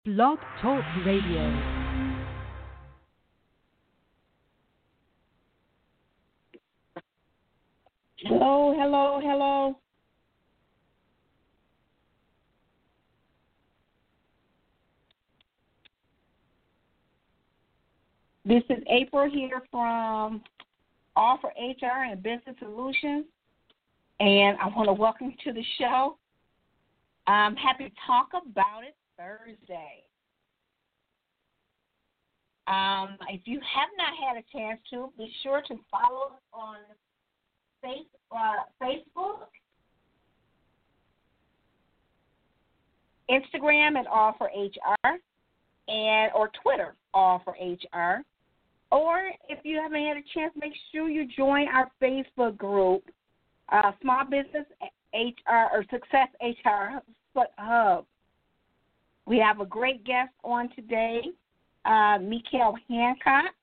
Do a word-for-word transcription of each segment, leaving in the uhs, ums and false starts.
Blog Talk Radio. Hello, hello, hello. This is April here from Offer H R and Business Solutions, and I want to welcome you to the show. I'm happy to talk about it Thursday. Um, if you have not had a chance to, be sure to follow us on face, uh, Facebook, Instagram at All for H R, and or Twitter, All for H R. Or if you haven't had a chance, make sure you join our Facebook group, uh, Small Business H R or Success H R Hub. We have a great guest on today, uh, Mikael Hancock.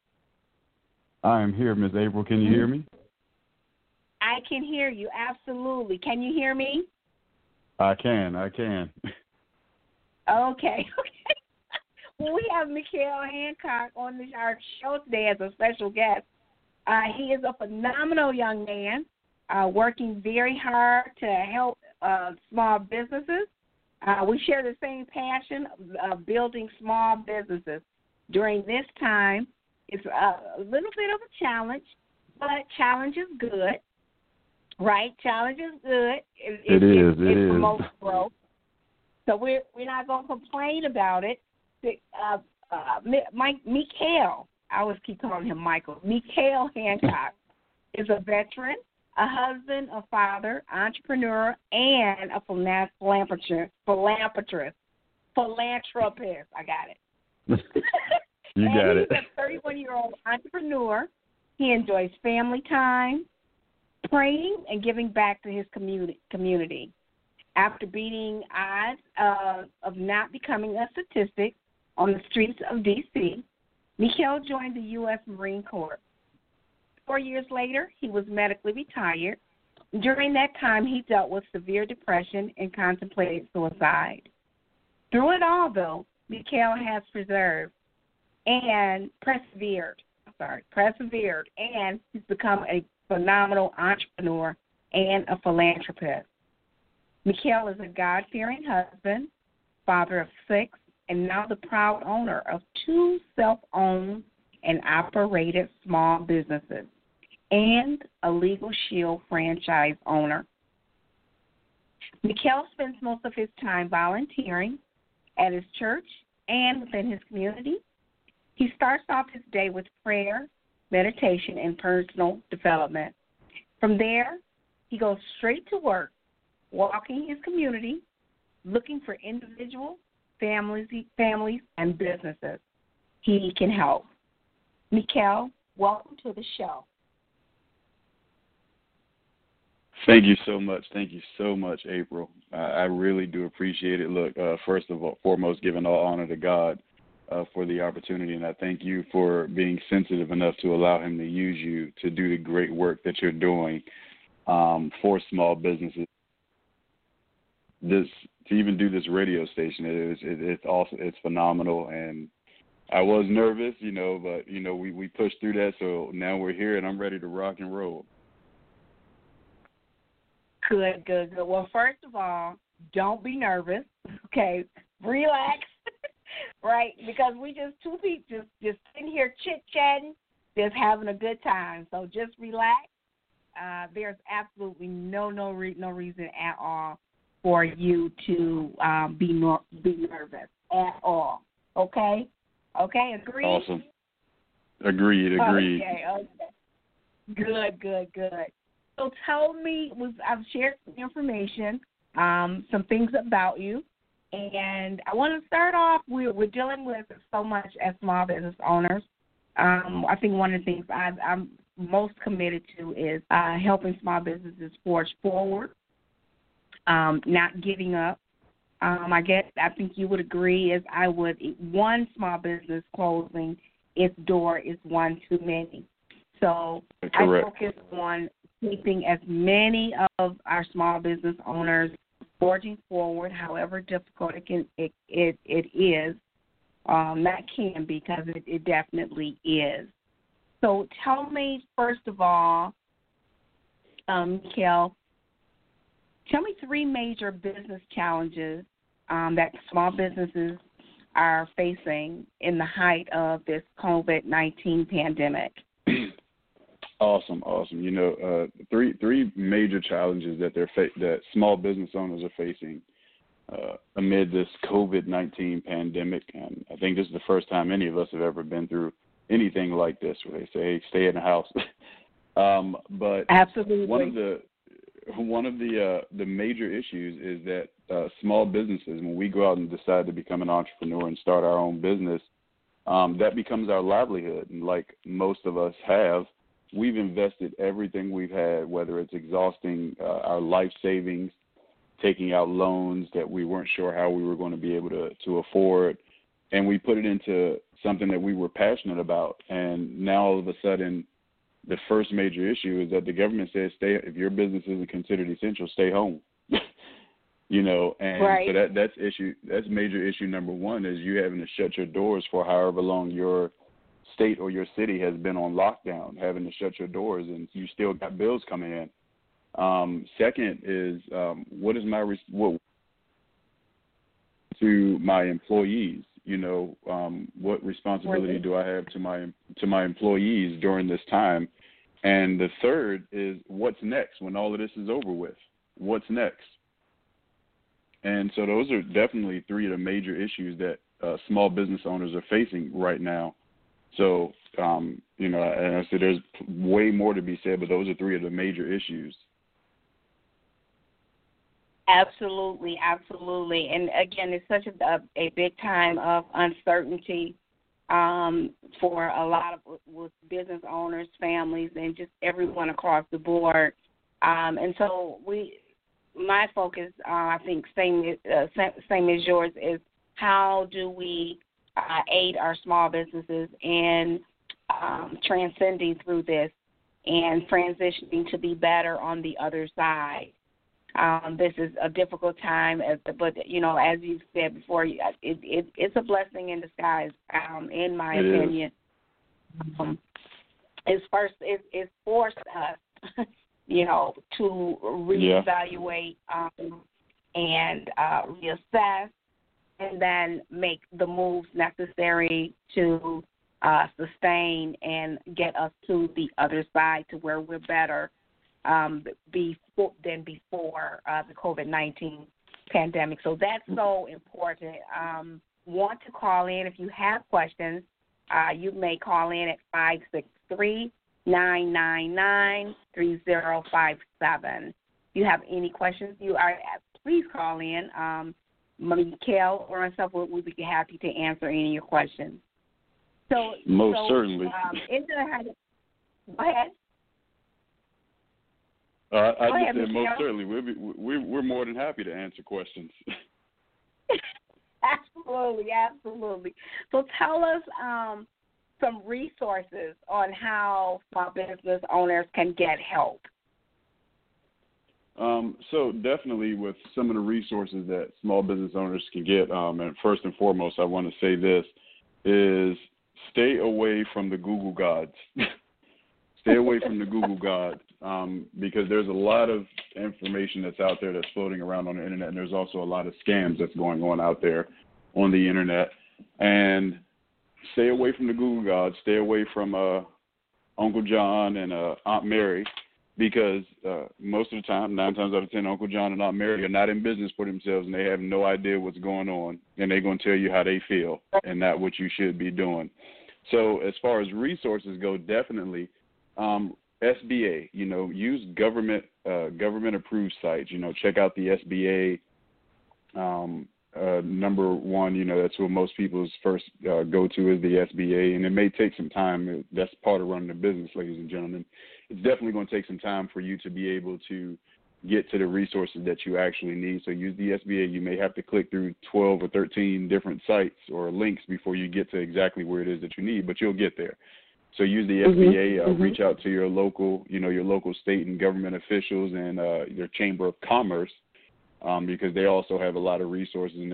I am here, Miz April. Can you hear me? I can hear you, absolutely. Can you hear me? I can, I can. Okay, okay. Well, we have Mikael Hancock on this, our show today as a special guest. Uh, he is a phenomenal young man, uh, working very hard to help uh, small businesses. Uh, we share the same passion of, of building small businesses. During this time, it's a, a little bit of a challenge, but challenge is good, right? Challenge is good. It, it, it is. It, it is. promotes growth. So we're we're not going to complain about it. Uh, uh, Mike Mikael, I always keep calling him Michael. Mikael Hancock is a veteran, a husband, a father, entrepreneur, and a philanthropist. Philanthropist. Philanthropist. I got it. You and got he's it. He's a thirty-one-year-old entrepreneur. He enjoys family time, praying, and giving back to his community. community. After beating odds uh, of not becoming a statistic on the streets of D C, Mikael joined the U S Marine Corps. Four years later, he was medically retired. During that time, he dealt with severe depression and contemplated suicide. Through it all, though, Mikael has preserved and persevered. Sorry, persevered, and he's become a phenomenal entrepreneur and a philanthropist. Mikael is a God-fearing husband, father of six, and now the proud owner of two self-owned and operated small businesses and a Legal Shield franchise owner. Mikael spends most of his time volunteering at his church and within his community. He starts off his day with prayer, meditation, and personal development. From there, he goes straight to work, walking his community, looking for individuals, families, families, and businesses he can help. Mikael, welcome to the show. Thank you so much. Thank you so much, April. Uh, I really do appreciate it. Look, uh, first of all, foremost, giving all honor to God uh, for the opportunity, and I thank you for being sensitive enough to allow him to use you to do the great work that you're doing um, for small businesses. This to even do this radio station, it is it, it's also it's phenomenal, and I was nervous, you know, but you know we, we pushed through that, so now we're here, and I'm ready to rock and roll. Good, good, good. Well, first of all, don't be nervous, okay? Relax, right? Because we just two people just just sitting here chit chatting, just having a good time. So just relax. Uh, there's absolutely no no re- no reason at all for you to um, be nor- be nervous at all. Okay? Okay, agreed? Awesome. Agreed, agreed. Okay, okay. Good, good, good. So tell me, I've shared some information, um, some things about you, and I want to start off, we're, we're dealing with so much as small business owners. Um, I think one of the things I, I'm most committed to is uh, helping small businesses forge forward. Um, not giving up. Um, I guess I think you would agree is I would one small business closing its door is one too many. So Correct. I focus on keeping as many of our small business owners forging forward, however difficult it can it it, it is, Um, that can be, because it, it definitely is. So tell me, first of all, um, Mikael, tell me three major business challenges um, that small businesses are facing in the height of this COVID nineteen pandemic. Awesome, awesome. You know, uh, three three major challenges that they're fa- that small business owners are facing uh, amid this COVID nineteen pandemic, and I think this is the first time any of us have ever been through anything like this, where they say, "Hey, stay in the house." um, but Absolutely, one of the one of the uh, the major issues is that uh, small businesses, when we go out and decide to become an entrepreneur and start our own business, um, that becomes our livelihood, and like most of us have. We've invested everything we've had, whether it's exhausting uh, our life savings, taking out loans that we weren't sure how we were going to be able to, to afford, and we put it into something that we were passionate about. And now all of a sudden, the first major issue is that the government says, stay, if your business isn't considered essential, stay home. you know, and right. so that that's issue. That's major issue number one, is you having to shut your doors for however long your state or your city has been on lockdown, having to shut your doors, and you still got bills coming in. Um, second is um, what is my res- what to my employees? You know, um, what responsibility do I have to my to my employees during this time? And the third is what's next when all of this is over with? What's next? And so those are definitely three of the major issues that uh, small business owners are facing right now. So, um, you know, and I said there's way more to be said, but those are three of the major issues. Absolutely, absolutely. And again, it's such a, a big time of uncertainty um, for a lot of with business owners, families, and just everyone across the board. Um, and so we, my focus, uh, I think, same uh, same as yours, is how do we Uh, aid our small businesses in um, transcending through this and transitioning to be better on the other side. Um, this is a difficult time, but, you know, as you said before, it, it, it's a blessing in disguise, um, in my it opinion. Um, it's first, it, it's forced us, you know, to reevaluate yeah. um, and uh, reassess, and then make the moves necessary to uh, sustain and get us to the other side, to where we're better um, before, than before uh, the COVID nineteen pandemic. So that's so important. Um, want to call in if you have questions. Uh, you may call in at five six three, nine nine nine, three zero five seven. If you have any questions, you are please call in. Um, Mikael or myself will we'll be happy to answer any of your questions. So most so, certainly. Um, is there a, go ahead. Uh, I go just ahead, said Mikael. most certainly. We'll be, we're we're more than happy to answer questions. Absolutely, absolutely. So tell us um, some resources on how small business owners can get help. Um, so definitely with some of the resources that small business owners can get, um, and first and foremost, I want to say this, is stay away from the Google gods. Stay away from the Google gods um, because there's a lot of information that's out there that's floating around on the internet, and there's also a lot of scams that's going on out there on the internet. And stay away from the Google gods. Stay away from uh, Uncle John and uh, Aunt Mary. Because uh, most of the time, nine times out of ten, Uncle John and Aunt Mary are not in business for themselves, and they have no idea what's going on, and they're going to tell you how they feel and not what you should be doing. So as far as resources go, definitely um, S B A, you know, use government uh, government-approved sites. You know, check out the S B A. Um, uh, number one, you know, that's what most people's first uh, go-to is the S B A, and it may take some time. That's part of running a business, ladies and gentlemen. It's definitely going to take some time for you to be able to get to the resources that you actually need. So use the S B A. You may have to click through twelve or thirteen different sites or links before you get to exactly where it is that you need, but you'll get there. So use the mm-hmm. S B A, uh, mm-hmm. reach out to your local, you know, your local state and government officials and uh, your Chamber of Commerce um, because they also have a lot of resources, and they're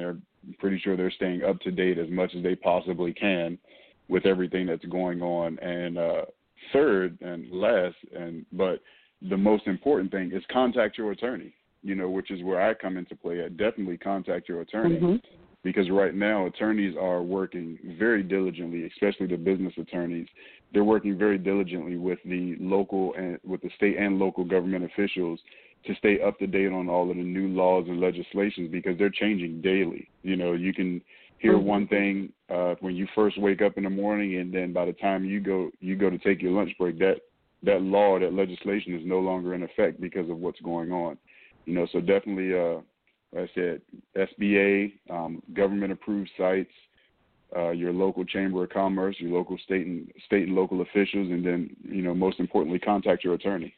pretty sure they're staying up to date as much as they possibly can with everything that's going on. And uh, third and last, and but the most important thing is contact your attorney, you know, which is where I come into play. At. Definitely contact your attorney, mm-hmm. because right now attorneys are working very diligently, especially the business attorneys. They're working very diligently with the local and with the state and local government officials to stay up to date on all of the new laws and legislations, because they're changing daily. You know, you can hear mm-hmm. one thing uh, when you first wake up in the morning, and then by the time you go you go to take your lunch break, that that law, that legislation is no longer in effect because of what's going on. You know, so definitely, uh, like I said, S B A, um, government-approved sites, uh, your local chamber of commerce, your local state and state and local officials, and then, you know, most importantly, contact your attorney.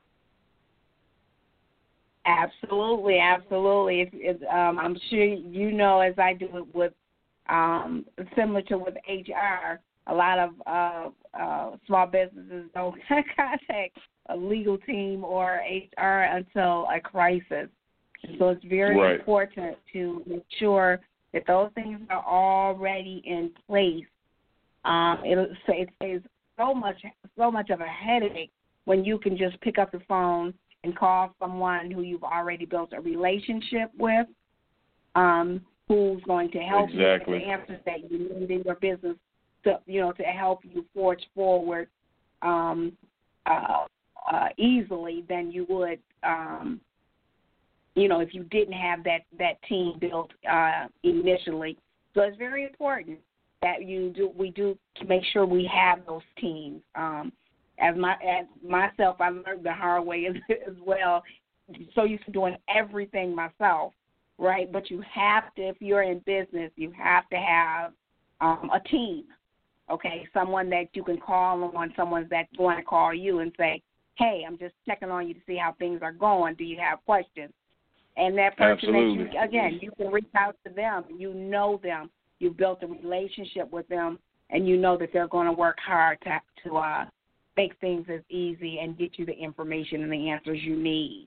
Absolutely, absolutely. It's, it's, um, I'm sure you know, as I do it with, um, similar to with H R, a lot of uh, uh, small businesses don't contact a legal team or H R until a crisis. So it's very right. important to make sure that those things are already in place. Um, it, it saves so much, so much of a headache when you can just pick up the phone and call someone who you've already built a relationship with, um, who's going to help exactly. you with the answers that you need in your business, to you know, to help you forge forward um, uh, uh, easily than you would, um, you know, if you didn't have that that team built uh, initially. So it's very important that you do. We do make sure we have those teams. Um, As my as myself, I learned the hard way as, as well. So used to doing everything myself, right? But you have to, if you're in business, you have to have um, a team, okay? Someone that you can call on, someone that's going to call you and say, hey, I'm just checking on you to see how things are going. Do you have questions? And that person Absolutely. that you, again, you can reach out to them. You know them. You built a relationship with them, and you know that they're going to work hard to, to uh, make things as easy and get you the information and the answers you need.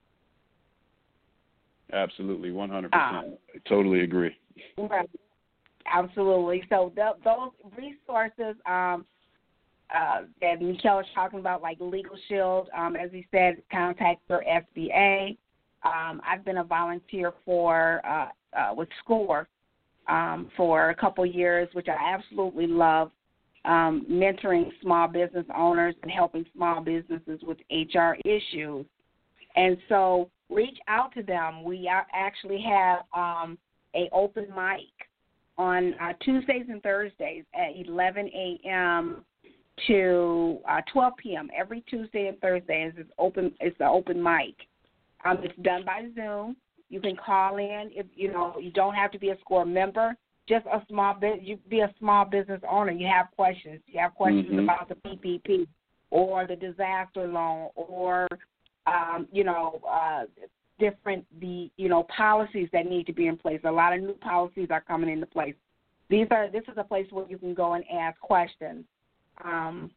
Absolutely, one hundred percent. Um, I totally agree. Right. Absolutely. So the, those resources um, uh, that Mikel was talking about, like Legal Shield, um, as he said, contact your S B A. Um, I've been a volunteer for uh, uh, with SCORE um, for a couple years, which I absolutely love. Um, mentoring small business owners and helping small businesses with H R issues. And so reach out to them. We are, actually have um, a open mic on uh, Tuesdays and Thursdays at eleven a.m. to uh, twelve p.m. every Tuesday and Thursday. It's open. It's an open mic. Um, it's done by Zoom. You can call in. If you know, you don't have to be a SCORE member. Just a small bit, you be a small business owner. You have questions. You have questions mm-hmm. about the P P P or the disaster loan, or um, you know, uh, different the you know policies that need to be in place. A lot of new policies are coming into place. These are this is a place where you can go and ask questions. Um,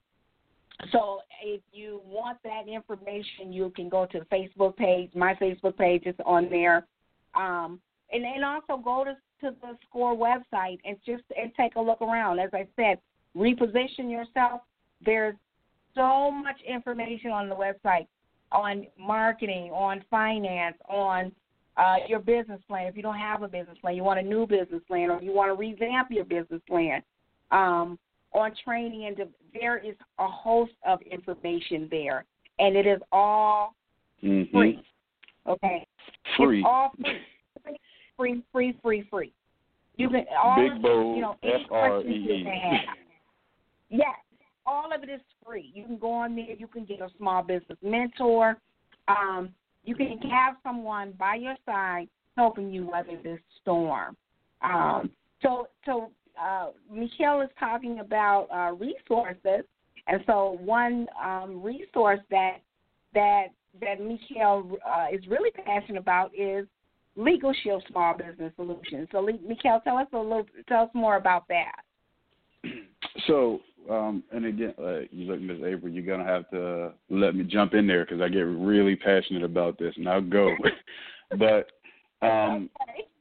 so if you want that information, you can go to the Facebook page. My Facebook page is on there, um, and then also go to to the SCORE website and just and take a look around. As I said, reposition yourself. There's so much information on the website on marketing, on finance, on uh, your business plan. If you don't have a business plan, you want a new business plan, or you want to revamp your business plan. Um, on training, and there is a host of information there, and it is all mm-hmm. free. Okay, free. It's all free. Free, free, free, free. You can all Big of bold, it, you know, any questions you can have. Yes, all of it is free. You can go on there. You can get a small business mentor. Um, you can have someone by your side helping you weather this storm. Um, so, so uh, Mikel is talking about uh, resources, and so one um, resource that that that Mikel uh, is really passionate about is Legal Shield Small Business Solutions. So, Mikel, tell us a little, tell us more about that. So, um, and again, uh, you look, Miz April, you're gonna have to let me jump in there because I get really passionate about this, and I'll go. But um, okay.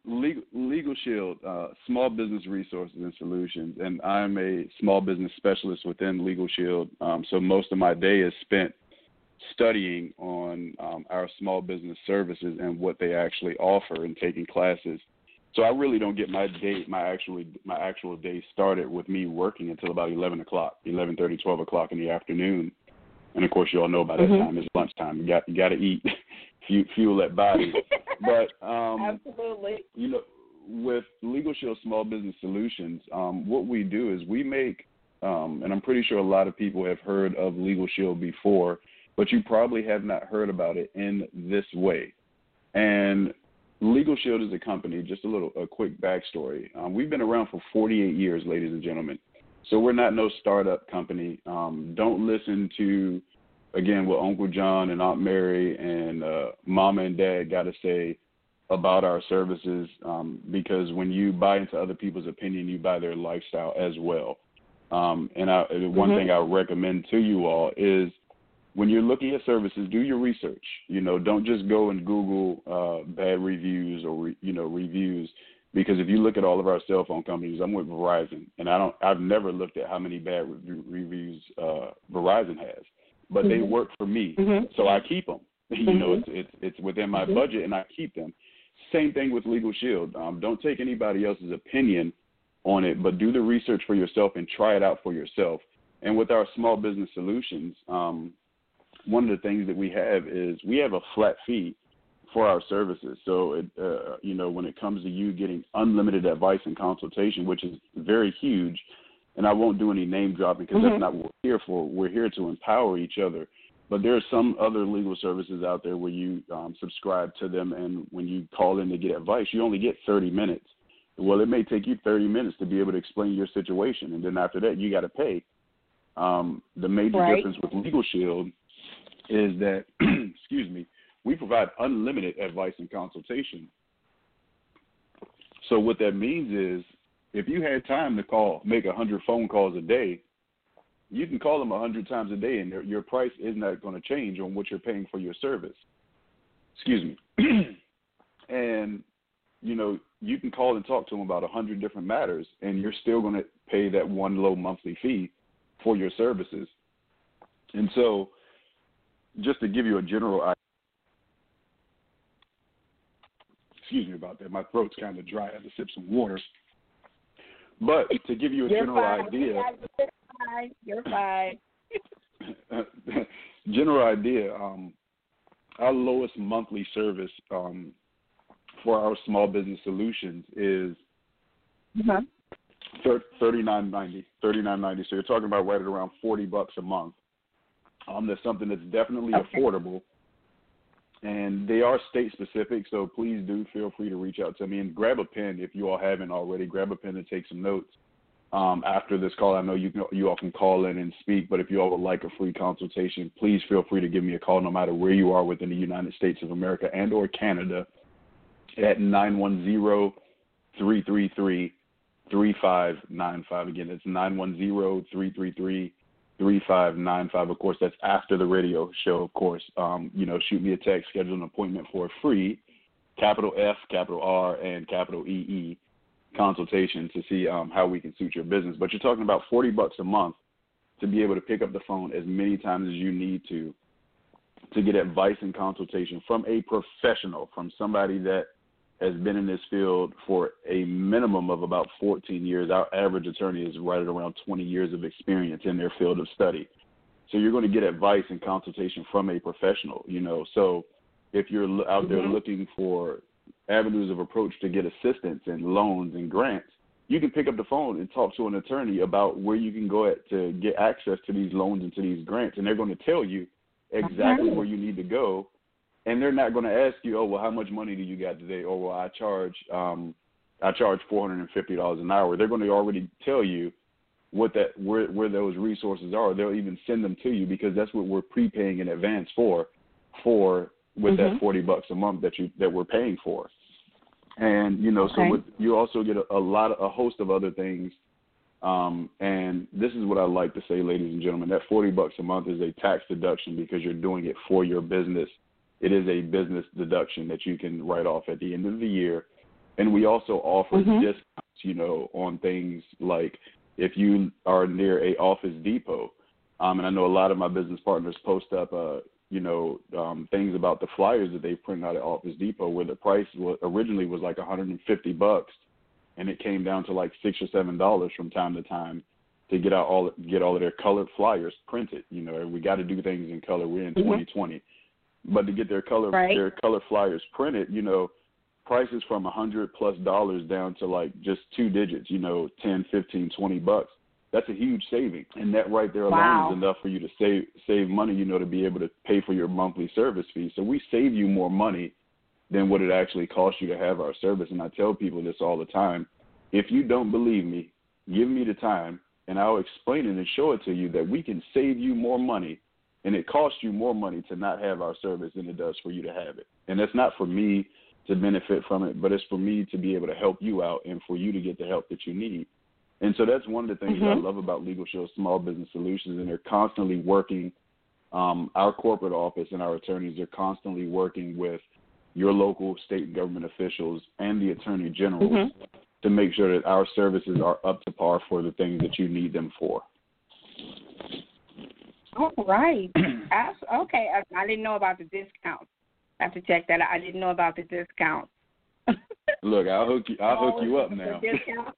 Legal, Legal Shield, uh, Small Business Resources and Solutions, and I'm a small business specialist within Legal Shield. Um, so most of my day is spent studying on um, our small business services and what they actually offer and taking classes. So I really don't get my day, my actual my actual day started with me working until about eleven o'clock, eleven thirty, twelve o'clock in the afternoon. And of course, you all know by that mm-hmm. time it's lunchtime. You got you got to eat, fuel that body. But um, absolutely, you know, with Legal Shield Small Business Solutions, um, what we do is we make, um, and I'm pretty sure a lot of people have heard of Legal Shield before, but you probably have not heard about it in this way. And Legal Shield is a company. Just a little, a quick backstory. Um, we've been around for forty-eight years, ladies and gentlemen. So we're not no startup company. Um, don't listen to, again, what Uncle John and Aunt Mary and uh, Mama and Dad got to say about our services, um, because when you buy into other people's opinion, you buy their lifestyle as well. Um, and I, one mm-hmm. thing I would recommend to you all is when you're looking at services, do your research. You know, don't just go and Google uh, bad reviews or, re, you know, reviews. Because if you look at all of our cell phone companies, I'm with Verizon, and I don't, I've never looked at how many bad re- reviews uh, Verizon has, but mm-hmm. they work for me, mm-hmm. so I keep them. You mm-hmm. know, it's, it's it's within my mm-hmm. budget, and I keep them. Same thing with Legal Shield. Um, don't take anybody else's opinion on it, but do the research for yourself and try it out for yourself. And with our small business solutions, um, one of the things that we have is we have a flat fee for our services. So, it, uh, you know, when it comes to you getting unlimited advice and consultation, which is very huge, and I won't do any name dropping because mm-hmm. that's not what we're here for. We're here to empower each other. But there are some other legal services out there where you um, subscribe to them, and when you call in to get advice, you only get thirty minutes. Well, it may take you thirty minutes to be able to explain your situation, and then after that, you got to pay. Um, the major right. difference with Legal Shield is that, excuse me, we provide unlimited advice and consultation. So what that means is if you had time to call, make one hundred phone calls a day, you can call them one hundred times a day, and your price is not going to change on what you're paying for your service. Excuse me. And, you know, you can call and talk to them about one hundred different matters, and you're still going to pay that one low monthly fee for your services. And so just to give you a general idea, excuse me about that. My throat's kind of dry. I had to sip some water. But to give you a You're general fine. idea. You're fine. You're fine. General idea, um, our lowest monthly service um, for our small business solutions is uh-huh. thirty-nine ninety. thirty-nine ninety. So you're talking about right at around forty bucks a month. Um, that's something that's definitely okay. affordable. And they are state specific, so please do feel free to reach out to me and grab a pen if you all haven't already. Grab a pen and take some notes. Um, after this call, I know you can, you all can call in and speak, but if you all would like a free consultation, please feel free to give me a call no matter where you are within the United States of America and or Canada at nine one zero, three three three, three five nine five. Again, it's nine one zero, three three three, three five nine five. Of course, that's after the radio show, of course. Um, you know, shoot me a text, schedule an appointment for a free capital F, capital R, and capital E E consultation to see um, how we can suit your business. But you're talking about forty bucks a month to be able to pick up the phone as many times as you need to to get advice and consultation from a professional, from somebody that has been in this field for a minimum of about fourteen years. Our average attorney is right at around twenty years of experience in their field of study. So you're going to get advice and consultation from a professional, you know. So if you're out there mm-hmm. looking for avenues of approach to get assistance and loans and grants, you can pick up the phone and talk to an attorney about where you can go at to get access to these loans and to these grants, and they're going to tell you exactly okay. where you need to go. And they're not going to ask you, oh, well, how much money do you got today? Or, well, I charge um, I charge four hundred fifty dollars an hour. They're going to already tell you what that where where those resources are. They'll even send them to you because that's what we're prepaying in advance for, for with mm-hmm. that forty bucks a month that you that we're paying for. And you know, okay. so with, you also get a, a lot of a host of other things. Um, and this is what I like to say, ladies and gentlemen, that forty bucks a month is a tax deduction because you're doing it for your business. It is a business deduction that you can write off at the end of the year And we also offer mm-hmm. discounts, you know, on things like if you are near a Office Depot, um, and I know a lot of my business partners post up, uh, you know, um, things about the flyers that they print out at Office Depot where the price was, originally was like one hundred fifty bucks, and it came down to like six or seven dollars from time to time to get out all get all of their colored flyers printed. You know, we got to do things in color. We're in mm-hmm. twenty twenty, but to get their color right. their color flyers printed, you know, prices from a hundred plus dollars down to like just two digits. You know, ten, fifteen, twenty bucks. That's a huge saving, and that right there alone wow. is enough for you to save save money. You know, to be able to pay for your monthly service fee. So we save you more money than what it actually costs you to have our service. And I tell people this all the time: if you don't believe me, give me the time, and I'll explain it and show it to you that we can save you more money, and it costs you more money to not have our service than it does for you to have it. And that's not for me to benefit from it, but it's for me to be able to help you out and for you to get the help that you need. And so that's one of the things mm-hmm. that I love about Legal Shield Small Business Solutions, and they're constantly working, um, our corporate office and our attorneys are constantly working with your local state and government officials and the attorney generals mm-hmm. to make sure that our services are up to par for the things that you need them for. All right. Okay. I, I didn't know about the discount. I have to check that out. I didn't know about the discount. Look, I'll hook you. I'll oh, hook you up now. The discount.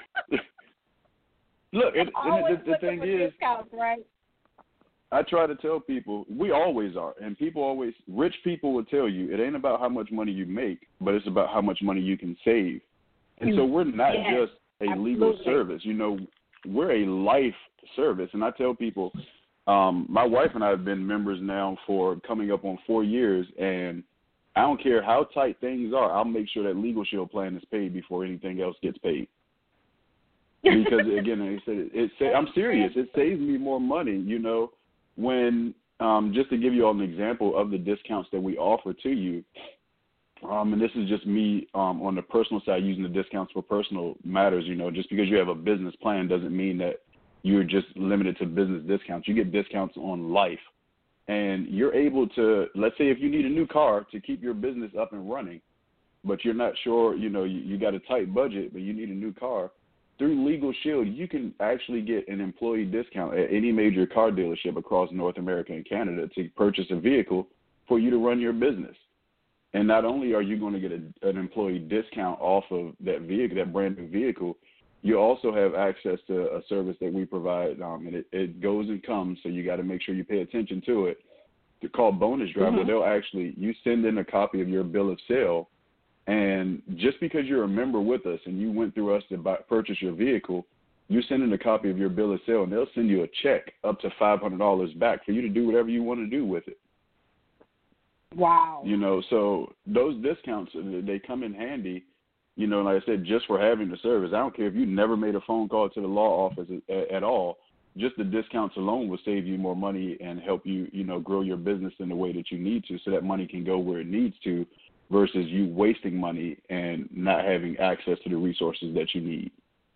Look, and, and the, the thing is, discounts, right? I try to tell people, we always are, and people always, rich people will tell you, it ain't about how much money you make, but it's about how much money you can save. And so we're not yes, just a absolutely. legal service, you know, we're a life service. And I tell people, um, my wife and I have been members now for coming up on four years, and I don't care how tight things are, I'll make sure that Legal Shield plan is paid before anything else gets paid. Because again, I said it, it, I'm serious. It saves me more money, you know. When um, just to give you all an example of the discounts that we offer to you, um, and this is just me um, on the personal side using the discounts for personal matters. You know, just because you have a business plan doesn't mean that you're just limited to business discounts. You get discounts on life, and you're able to. Let's say if you need a new car to keep your business up and running, but you're not sure. You know, you, you got a tight budget, but you need a new car. Through Legal Shield, you can actually get an employee discount at any major car dealership across North America and Canada to purchase a vehicle for you to run your business. And not only are you going to get a, an employee discount off of that vehicle, that brand new vehicle, you also have access to a service that we provide, um, and it, it goes and comes, so you got to make sure you pay attention to it. It's called Bonus Drive, mm-hmm. where they'll actually, you send in a copy of your bill of sale. And just because you're a member with us and you went through us to buy, purchase your vehicle, you send in a copy of your bill of sale, and they'll send you a check up to five hundred dollars back for you to do whatever you want to do with it. Wow. You know, so those discounts, they come in handy, you know, like I said, just for having the service. I don't care if you never made a phone call to the law office at, at all. Just the discounts alone will save you more money and help you, you know, grow your business in the way that you need to, so that money can go where it needs to, versus you wasting money and not having access to the resources that you need.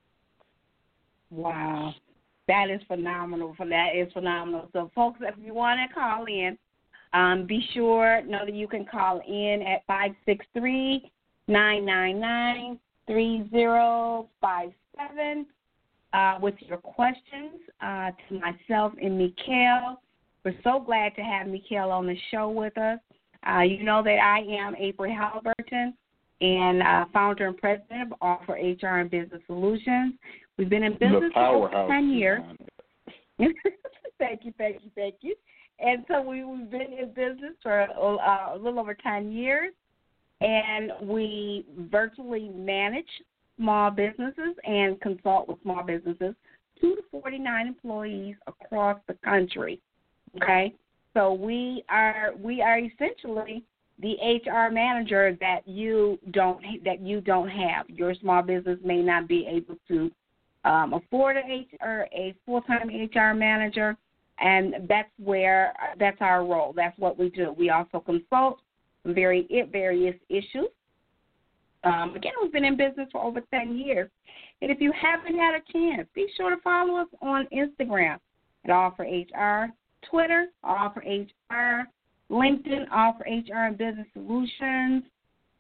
Wow. That is phenomenal. That is phenomenal. So, folks, if you want to call in, um, be sure know that you can call in at five six three, nine nine nine, three zero five seven uh, with your questions uh, to myself and Mikhail. We're so glad to have Mikhail on the show with us. Uh, you know that I am April Halliburton, and uh, founder and president of Offer H R and Business Solutions. We've been in business for over ten years. Thank you, thank you, thank you. And so we, we've been in business for uh, a little over ten years, and we virtually manage small businesses and consult with small businesses, two to forty-nine employees across the country, okay? So we are we are essentially the H R manager that you don't that you don't have. Your small business may not be able to um, afford a H R, a full-time H R manager, and that's where that's our role. That's what we do. We also consult on very various issues. Um, again, we've been in business for over ten years, and if you haven't had a chance, be sure to follow us on Instagram at Offer H R. Twitter, Offer H R, LinkedIn, Offer H R and Business Solutions,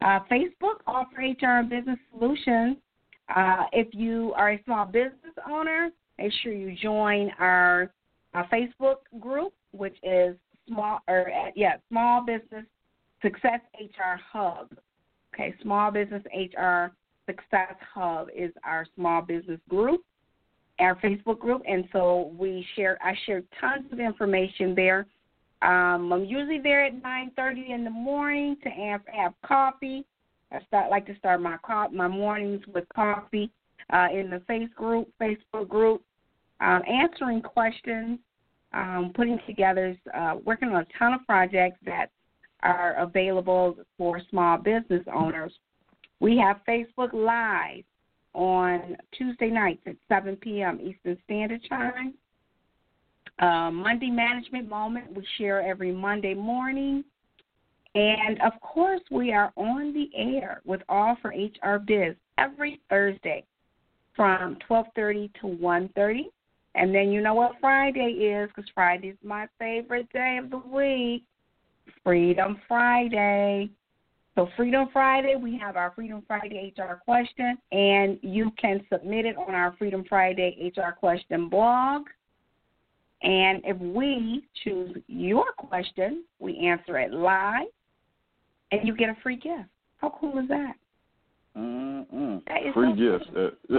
Uh, Facebook, Offer H R and Business Solutions. Uh, if you are a small business owner, make sure you join our, our Facebook group, which is small or uh, yeah, Small Business Success H R Hub. Okay, Small Business H R Success Hub is our small business group, our Facebook group, and so we share. I share tons of information there. Um, I'm usually there at nine thirty in the morning to have, have coffee. I start like to start my co- my mornings with coffee uh, in the face group, Facebook group, um, answering questions, um, putting together, uh, working on a ton of projects that are available for small business owners. We have Facebook Live on Tuesday nights at seven p.m. Eastern Standard Time. Uh, Monday Management Moment we share every Monday morning. And, of course, we are on the air with All for H R Biz every Thursday from twelve thirty to one thirty. And then you know what Friday is, because Friday is my favorite day of the week, Freedom Friday. So Freedom Friday, we have our Freedom Friday H R question, and you can submit it on our Freedom Friday H R question blog. And if we choose your question, we answer it live, and you get a free gift. How cool is that? Mm-mm. That is free so gifts. cool. Uh,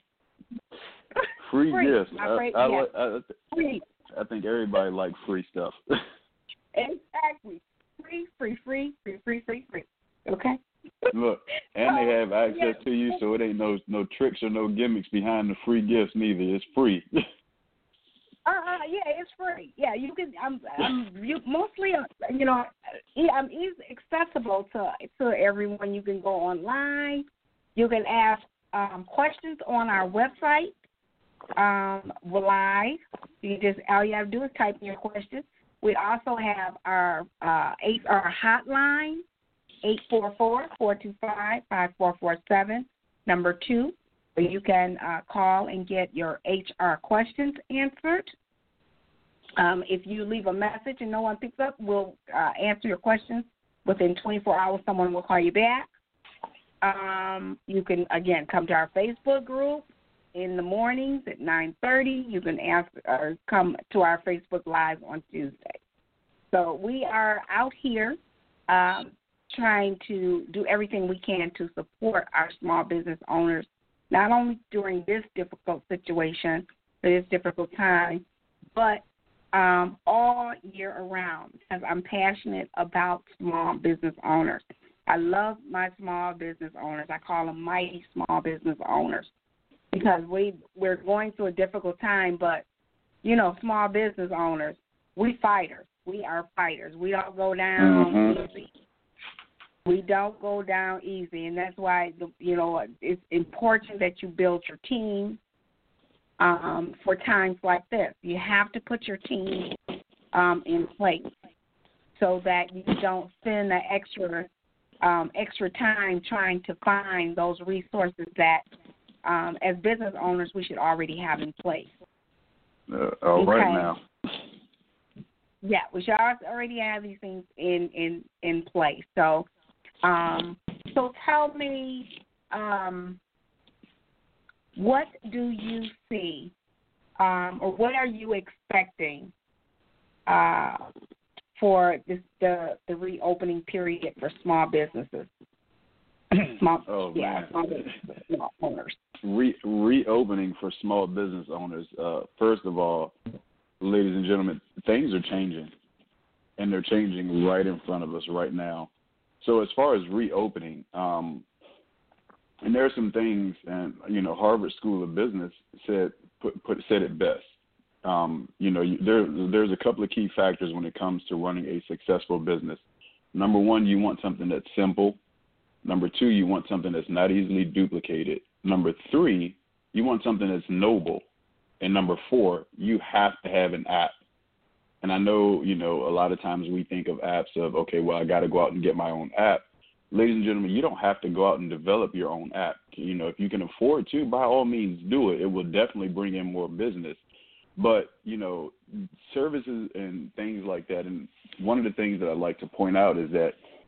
free, free gifts. My I, free, I, yeah. I, I, free. I think everybody likes free stuff. Exactly. Free, free, free, free, free, free, free. Okay? Look, and they have access yeah. to you, so it ain't no no tricks or no gimmicks behind the free gifts neither. It's free. Uh, yeah, it's free. Yeah, you can. I'm, I'm you, mostly, uh, you know, I'm easy accessible to to everyone. You can go online. You can ask um, questions on our website. Um, live. You just all you have to do is type in your questions. We also have our uh, H R hotline, eight four four, four two five, five four four seven, number two. You can uh, call and get your H R questions answered. Um, if you leave a message and no one picks up, we'll uh, answer your questions within twenty-four hours. Someone will call you back. Um, you can, again, come to our Facebook group in the mornings at nine thirty. You can ask or come to our Facebook Live on Tuesday. So we are out here um, trying to do everything we can to support our small business owners, not only during this difficult situation, this difficult time, but um, all year around, because I'm passionate about small business owners. I love my small business owners. I call them mighty small business owners because we, we're going through a difficult time, but, you know, small business owners, we fighters. We are fighters. We don't go down mm-hmm. easy. We don't go down easy, and that's why, you know, it's important that you build your team um, for times like this. You have to put your team um, in place so that you don't spend the extra um, extra time trying to find those resources that, um, as business owners, we should already have in place. Uh, all okay. right now. Yeah, we should already have these things in, in, in place. So, Um, so tell me, um, what do you see, um, or what are you expecting uh, for this, the the reopening period for small businesses? small, oh yeah, man, small businesses, small owners. Re- reopening for small business owners. Uh, first of all, ladies and gentlemen, things are changing, and they're changing right in front of us right now. So as far as reopening, um, and there are some things, and you know, Harvard School of Business said put, put said it best. Um, you know, you, there there's a couple of key factors when it comes to running a successful business. Number one, you want something that's simple. Number two, you want something that's not easily duplicated. Number three, you want something that's noble. And number four, you have to have an app. And I know, you know, a lot of times we think of apps of, okay, well, I got to go out and get my own app. Ladies and gentlemen, you don't have to go out and develop your own app. You know, if you can afford to, by all means, do it. It will definitely bring in more business. But, you know, services and things like that, and one of the things that I like to point out is that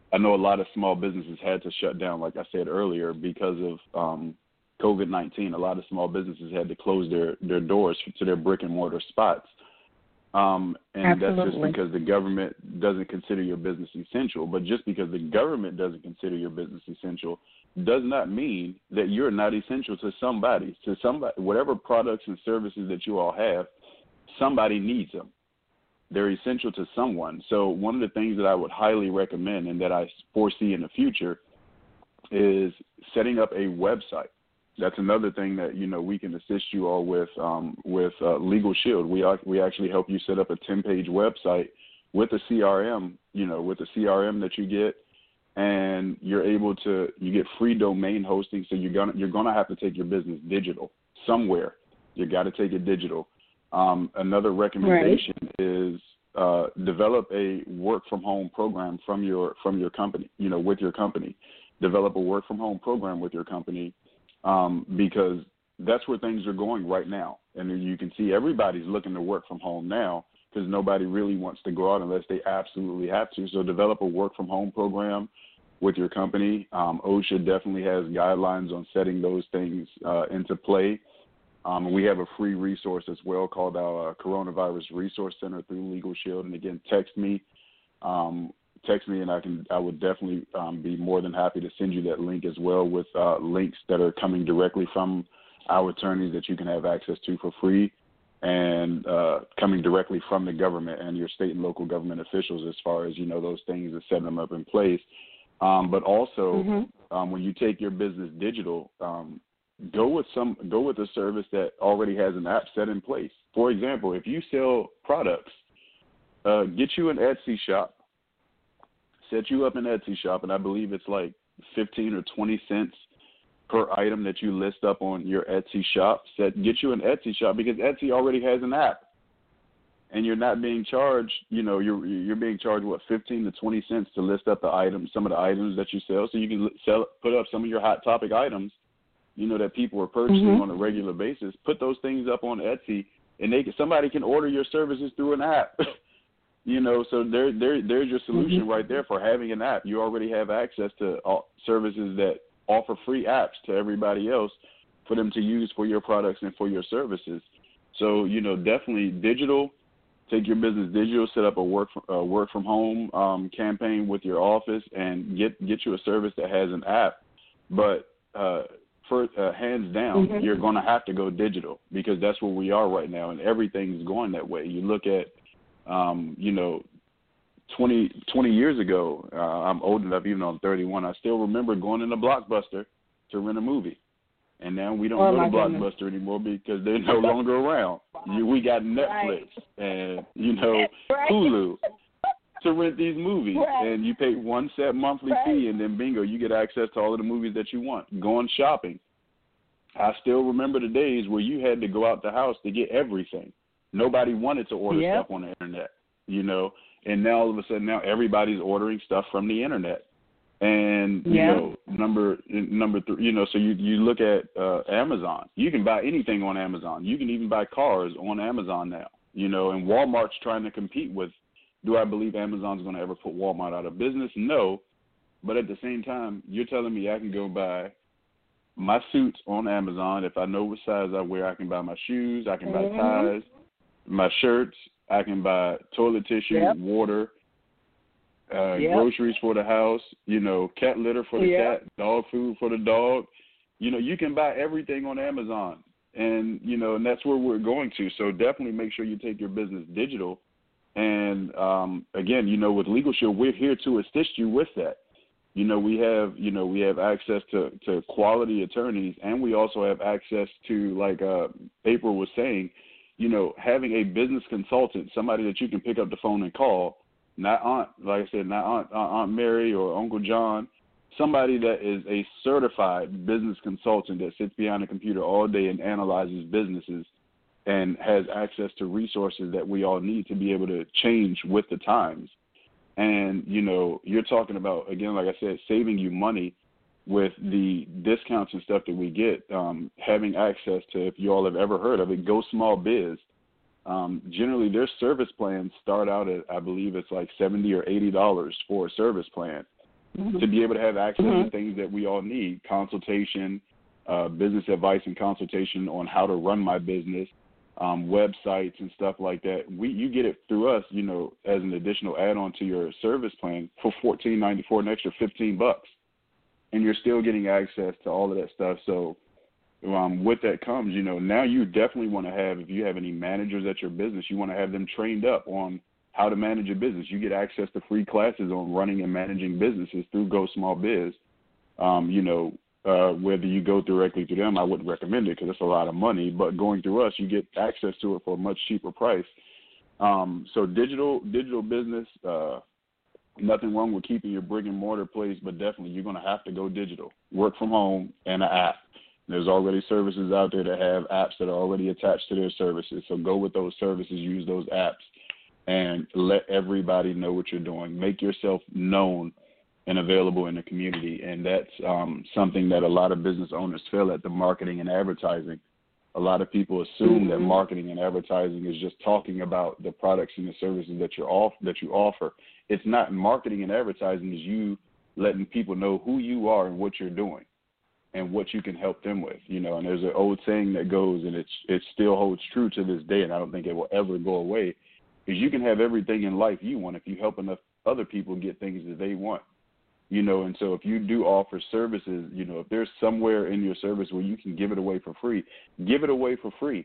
I know a lot of small businesses had to shut down, like I said earlier, because of um, COVID nineteen. A lot of small businesses had to close their, their doors to their brick and mortar spots. Um, and Absolutely. That's just because the government doesn't consider your business essential. But just because the government doesn't consider your business essential does not mean that you're not essential to somebody. To somebody, whatever products and services that you all have, somebody needs them. They're essential to someone. So one of the things that I would highly recommend and that I foresee in the future is setting up a website. That's another thing that, you know, we can assist you all with um, with uh, Legal Shield. We are, we actually help you set up a ten-page website with a C R M, you know, with the C R M that you get, and you're able to, you get free domain hosting, so you're gonna you're gonna have to take your business digital somewhere. You got to take it digital. Um, another recommendation right. is uh, develop a work from home program from your from your company, you know, with your company. Develop a work from home program with your company. Um, because that's where things are going right now. And you can see everybody's looking to work from home now because nobody really wants to go out unless they absolutely have to. So develop a work from home program with your company. Um, OSHA definitely has guidelines on setting those things uh, into play. Um, we have a free resource as well called our Coronavirus Resource Center through Legal Shield. And again, text me. Um, Text me, and I can. I would definitely um, be more than happy to send you that link as well with uh, links that are coming directly from our attorneys that you can have access to for free, and uh, coming directly from the government and your state and local government officials as far as, you know, those things and setting them up in place. Um, but also, mm-hmm. um, when you take your business digital, um, go with some go with a service that already has an app set in place. For example, if you sell products, uh, get you an Etsy shop. Set you up an Etsy shop, and I believe it's like fifteen or twenty cents per item that you list up on your Etsy shop. Set, get you an Etsy shop because Etsy already has an app, and you're not being charged. You know, you're you're being charged what fifteen to twenty cents to list up the items, some of the items that you sell, so you can sell, put up some of your hot topic items, you know, that people are purchasing mm-hmm. on a regular basis. Put those things up on Etsy, and they can, somebody can order your services through an app. You know, so there, there, there's your solution mm-hmm. right there for having an app. You already have access to all services that offer free apps to everybody else for them to use for your products and for your services. So, you know, definitely digital. Take your business digital. Set up a work from, uh, work from home um, campaign with your office, and get get you a service that has an app. But uh, for uh, hands down, mm-hmm. you're going to have to go digital because that's where we are right now, and everything's going that way. You look at Um, you know, twenty, twenty years ago, uh, I'm old enough, even though I'm thirty-one, I still remember going in a Blockbuster to rent a movie. And now we don't oh, go to goodness. Blockbuster anymore because they're no longer around. You, we got Netflix right. and, you know, right. Hulu to rent these movies. Right. And you pay one set monthly right. fee, and then bingo, you get access to all of the movies that you want. Going shopping. I still remember the days where you had to go out the house to get everything. Nobody wanted to order yep. stuff on the internet, you know, and now all of a sudden now everybody's ordering stuff from the internet. And, you yeah. know, number number three, you know, so you, you look at uh, Amazon. You can buy anything on Amazon. You can even buy cars on Amazon now, you know, and Walmart's trying to compete with, do I believe Amazon's going to ever put Walmart out of business? No. But at the same time, you're telling me I can go buy my suits on Amazon. If I know what size I wear, I can buy my shoes, I can mm-hmm. buy ties. My shirts, I can buy toilet tissue, yep. water, uh, yep. groceries for the house, you know, cat litter for the yep. cat, dog food for the dog. You know, you can buy everything on Amazon. And, you know, and that's where we're going to. So definitely make sure you take your business digital. And, um, again, you know, with Legal Shield, we're here to assist you with that. You know, we have, you know, we have access to, to quality attorneys, and we also have access to, like uh, April was saying, you know, having a business consultant, somebody that you can pick up the phone and call, not Aunt, like I said, not Aunt, Aunt Mary or Uncle John, somebody that is a certified business consultant that sits behind a computer all day and analyzes businesses and has access to resources that we all need to be able to change with the times. And, you know, you're talking about, again, like I said, saving you money with the discounts and stuff that we get, um, having access to, if you all have ever heard of it, Go Small Biz. Um, generally, their service plans start out at, I believe it's like seventy or eighty dollars for a service plan. mm-hmm. to be able to have access mm-hmm. to things that we all need, consultation, uh, business advice and consultation on how to run my business, um, websites and stuff like that. We You get it through us, you know, as an additional add-on to your service plan for fourteen ninety-four, an extra fifteen bucks. And you're still getting access to all of that stuff. So um, with that comes, you know, now you definitely want to have, if you have any managers at your business, you want to have them trained up on how to manage your business. You get access to free classes on running and managing businesses through Go Small Biz. Um, you know, uh, whether you go directly to them, I wouldn't recommend it because it's a lot of money. But going through us, you get access to it for a much cheaper price. Um, so digital digital business, uh, nothing wrong with keeping your brick and mortar place, but definitely you're going to have to go digital. Work from home and an app. There's already services out there that have apps that are already attached to their services. So go with those services, use those apps, and let everybody know what you're doing. Make yourself known and available in the community. And that's um, something that a lot of business owners fail at, the marketing and advertising. A lot of people assume mm-hmm. that marketing and advertising is just talking about the products and the services that you're off, that you offer. It's not. Marketing and advertising is you letting people know who you are and what you're doing and what you can help them with. You know, and there's an old saying that goes, and it's it still holds true to this day, and I don't think it will ever go away, is you can have everything in life you want if you help enough other people get things that they want. You know, and so if you do offer services, you know, if there's somewhere in your service where you can give it away for free, give it away for free.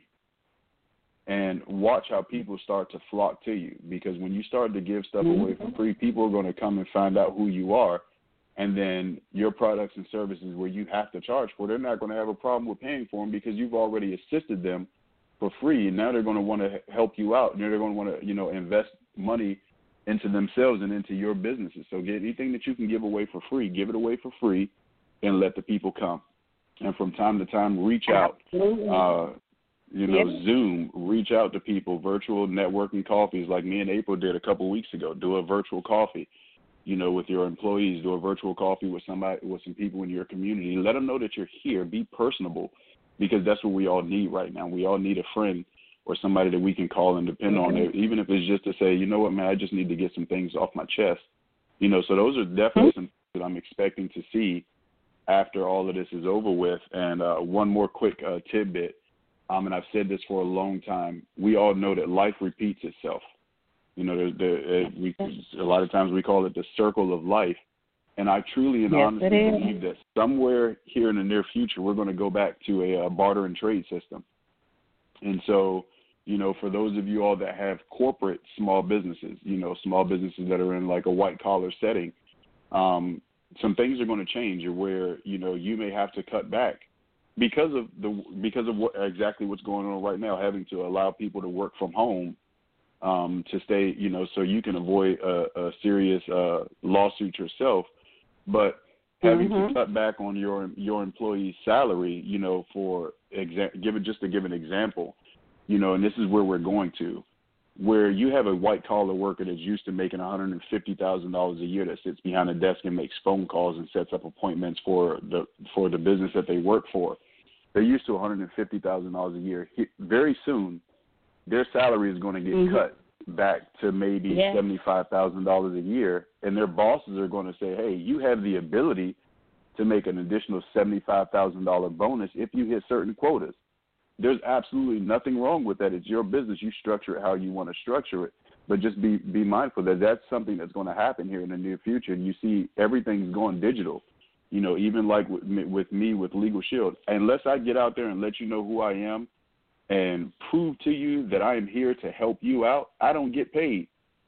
And watch how people start to flock to you, because when you start to give stuff mm-hmm. away for free, people are going to come and find out who you are. And then your products and services where you have to charge for, they're not going to have a problem with paying for them because you've already assisted them for free. And now they're going to want to help you out. And they're going to want to, you know, invest money into themselves and into your businesses. So get anything that you can give away for free, give it away for free, and let the people come. And from time to time, reach out. Uh, you know, yep. Zoom, reach out to people, virtual networking coffees like me and April did a couple weeks ago. Do a virtual coffee, you know, with your employees. Do a virtual coffee with somebody, with some people in your community. Let them know that you're here. Be personable, because that's what we all need right now. We all need a friend or somebody that we can call and depend mm-hmm. on, even if it's just to say, you know what, man, I just need to get some things off my chest. You know, so those are definitely mm-hmm. some things that I'm expecting to see after all of this is over with. And uh, one more quick uh, tidbit, um, and I've said this for a long time, we all know that life repeats itself. You know, there, there, we, a lot of times we call it the circle of life. And I truly and yes, honestly believe that somewhere here in the near future, we're going to go back to a, a barter and trade system. And so, you know, for those of you all that have corporate small businesses, you know, small businesses that are in like a white collar setting, um, some things are going to change where, you know, you may have to cut back because of the because of what exactly what's going on right now, having to allow people to work from home um, to stay, you know, so you can avoid a, a serious uh, lawsuit yourself. But having mm-hmm. to cut back on your your employee's salary, you know, for exa- give it just to give an example. You know, and this is where we're going to, where you have a white-collar worker that's used to making one hundred fifty thousand dollars a year that sits behind a desk and makes phone calls and sets up appointments for the for the business that they work for. They're used to one hundred fifty thousand dollars a year. Very soon, their salary is going to get mm-hmm. cut back to maybe yeah. seventy-five thousand dollars a year, and their bosses are going to say, hey, you have the ability to make an additional seventy-five thousand dollars bonus if you hit certain quotas. There's absolutely nothing wrong with that. It's your business. You structure it how you want to structure it. But just be, be mindful that that's something that's going to happen here in the near future. And you see everything's going digital, you know, even like with me, with me with Legal Shield. Unless I get out there and let you know who I am and prove to you that I am here to help you out, I don't get paid.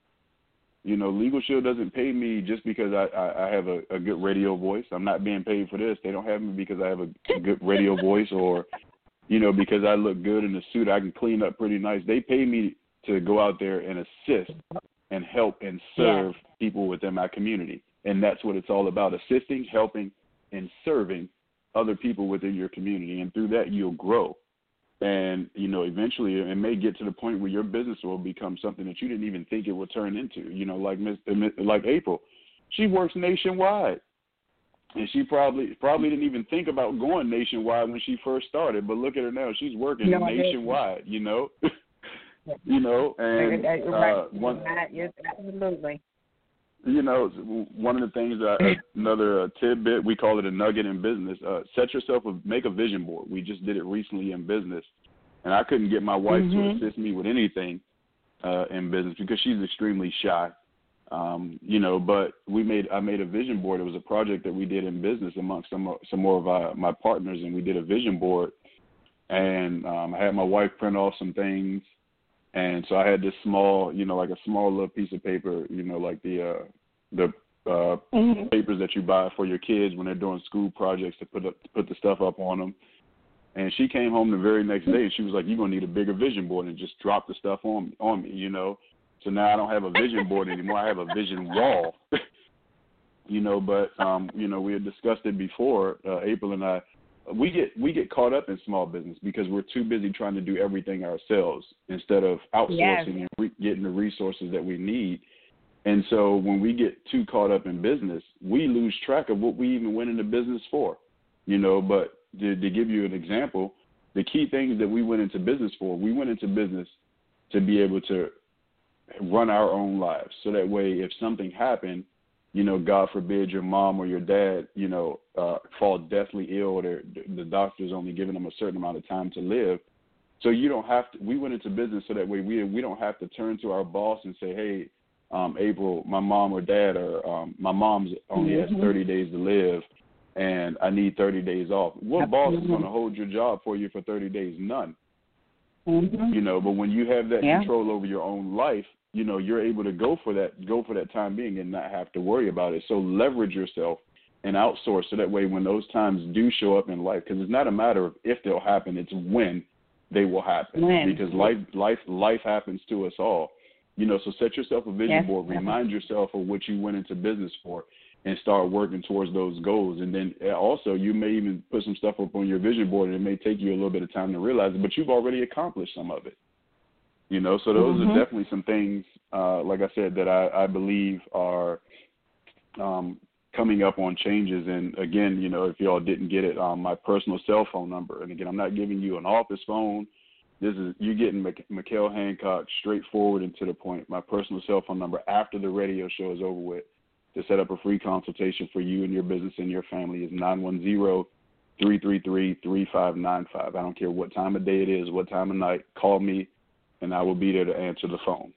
You know, Legal Shield doesn't pay me just because I, I, I have a, a good radio voice. I'm not being paid for this. They don't have me because I have a good radio voice or – you know, because I look good in a suit, I can clean up pretty nice. They pay me to go out there and assist and help and serve yeah. people within my community. And that's what it's all about, assisting, helping, and serving other people within your community. And through that, you'll grow. And, you know, eventually it may get to the point where your business will become something that you didn't even think it would turn into. You know, like Miss, like April, she works nationwide. And she probably probably didn't even think about going nationwide when she first started, but look at her now; she's working no, nationwide. You know, you know, and uh, one yes, absolutely. you know, one of the things, uh, another uh, tidbit, we call it a nugget in business. Uh, set yourself, a, make a vision board. We just did it recently in business, and I couldn't get my wife mm-hmm. to assist me with anything uh, in business because she's extremely shy. Um, you know, but we made I made a vision board. It was a project that we did in business amongst some some more of our, my partners, and we did a vision board. And um, I had my wife print off some things, and so I had this small, you know, like a small little piece of paper, you know, like the uh, the uh, mm-hmm. papers that you buy for your kids when they're doing school projects to put up to put the stuff up on them. And she came home the very next day, and she was like, "You're gonna need a bigger vision board," and just dropped the stuff on on me, you know. So now I don't have a vision board anymore. I have a vision wall, you know. But um, you know, we had discussed it before. Uh, April and I, we get we get caught up in small business because we're too busy trying to do everything ourselves instead of outsourcing yes. and re- getting the resources that we need. And so when we get too caught up in business, we lose track of what we even went into business for, you know. But to, to give you an example, the key things that we went into business for, we went into business to be able to run our own lives. So that way, if something happened, you know, God forbid your mom or your dad, you know, uh, fall deathly ill, or the doctor's only giving them a certain amount of time to live. So you don't have to, we went into business so that way we we don't have to turn to our boss and say, hey, um, April, my mom or dad, or um, my mom's only mm-hmm. has thirty days to live and I need thirty days off. What Absolutely. Boss is going to hold your job for you for thirty days? None. Mm-hmm. You know, but when you have that yeah. control over your own life, you know, you're able to go for that, go for that time being and not have to worry about it. So leverage yourself and outsource so that way when those times do show up in life, because it's not a matter of if they'll happen, it's when they will happen. When? Because life, life, life happens to us all. You know, so set yourself a vision yes. board, remind yourself of what you went into business for, and start working towards those goals. And then also you may even put some stuff up on your vision board, and it may take you a little bit of time to realize it, but you've already accomplished some of it. You know, so those mm-hmm. are definitely some things, uh, like I said, that I, I believe are um, coming up on changes. And again, you know, if y'all didn't get it, um, my personal cell phone number, and again, I'm not giving you an office phone. This is, you getting Mikhail Hancock straightforward and to the point. My personal cell phone number after the radio show is over with to set up a free consultation for you and your business and your family is nine one zero, three three three, three five nine five. I don't care what time of day it is, what time of night, call me, and I will be there to answer the phone.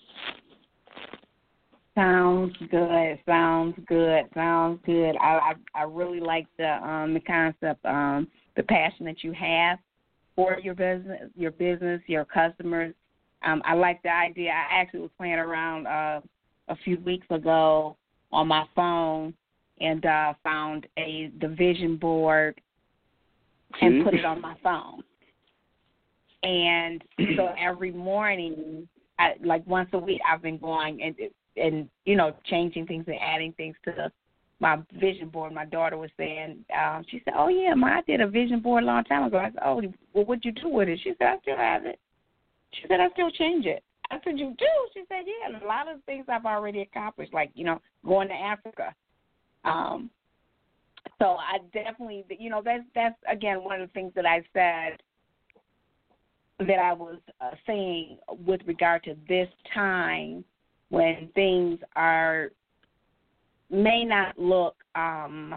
Sounds good. Sounds good. Sounds good. I I, I really like the um the concept, um the passion that you have for your business, your business, your customers. Um, I like the idea. I actually was playing around uh, a few weeks ago on my phone and uh, found a the vision board and put it on my phone. And so every morning, I, like once a week, I've been going and and you know changing things and adding things to my vision board. My daughter was saying, um, she said, "Oh yeah, Ma, I did a vision board a long time ago." I said, "Oh, well, what'd you do with it?" She said, "I still have it." She said, "I still change it." I said, "You do?" She said, "Yeah, and a lot of things I've already accomplished, like you know going to Africa." Um, so I definitely, you know, that's that's again one of the things that I said that I was uh, saying with regard to this time when things are may not look um,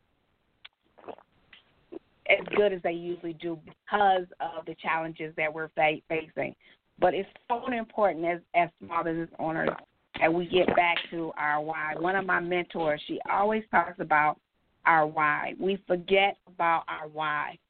as good as they usually do because of the challenges that we're fa- facing. But it's so important as, as small business owners that we get back to our why. One of my mentors, she always talks about our why. We forget about our why.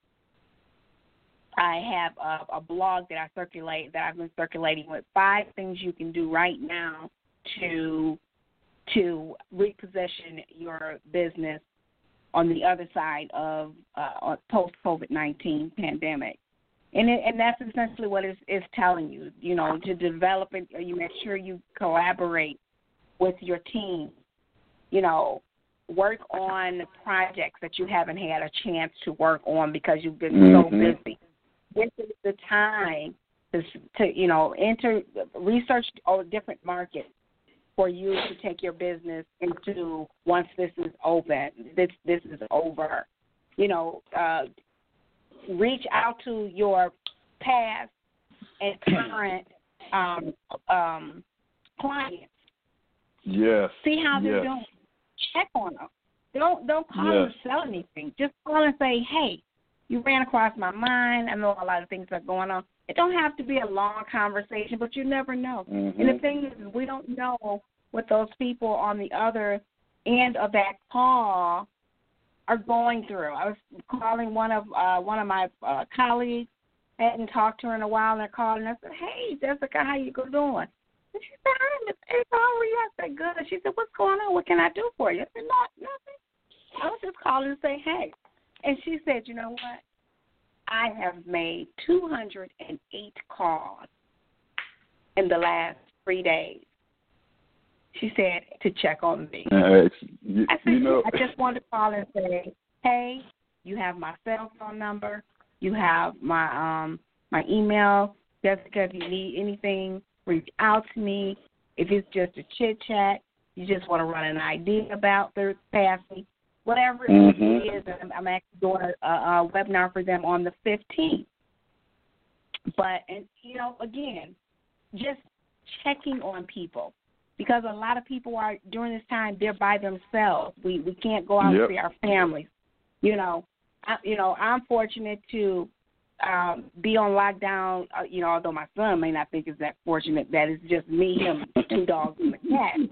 I have a, a blog that I circulate, that I've been circulating with five things you can do right now to to reposition your business on the other side of uh, post-COVID nineteen pandemic. And it, and that's essentially what it's, it's telling you, you know, to develop it, you make sure you collaborate with your team, you know, work on projects that you haven't had a chance to work on because you've been mm-hmm. so busy. This is the time to, to you know, enter, research all different markets for you to take your business into once this is open, this this is over. You know, uh, reach out to your past and current um, um, clients Yes. See how they're yes. doing. Check on them. Don't don't call yes. them to sell anything. Just call and say, hey, you ran across my mind. I know a lot of things are going on. It don't have to be a long conversation, but you never know. Mm-hmm. And the thing is, we don't know what those people on the other end of that call are going through. I was calling one of uh, one of my uh, colleagues. I hadn't talked to her in a while, and I called, and I said, hey, Jessica, how you doing? And she said, hi, Miss April, how are you? I said, good. She said, what's going on? What can I do for you? I said, not nothing. I was just calling to say, hey. And she said, you know what? I have made two hundred eight calls in the last three days. She said, to check on me. Uh, you, I said, you know, I just wanted to call and say, hey, you have my cell phone number. You have my um my email. Jessica, if you need anything, reach out to me. If it's just a chit-chat, you just want to run an idea about third passing, whatever mm-hmm. it is, I'm, I'm actually doing a, a webinar for them on the fifteenth. But, and you know, again, just checking on people. Because a lot of people are, during this time, they're by themselves. We we can't go out yep. and see our families. You know, I, you know, I'm fortunate to um, be on lockdown, uh, you know, although my son may not think it's that fortunate that it's just me, him, two dogs, and a cat.